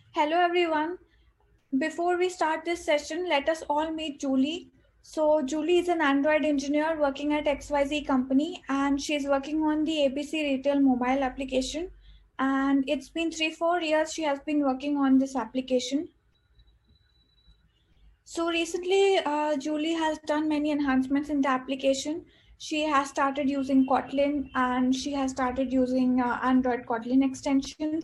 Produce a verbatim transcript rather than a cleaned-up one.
Hello everyone. Before we start this session, let us all meet Julie. So Julie is an Android engineer working at X Y Z company and she's working on the A B C retail mobile application, and it's been three four years she has been working on this application. So recently, uh, Julie has done many enhancements in the application. She has started using Kotlin and she has started using uh, Android Kotlin extensions.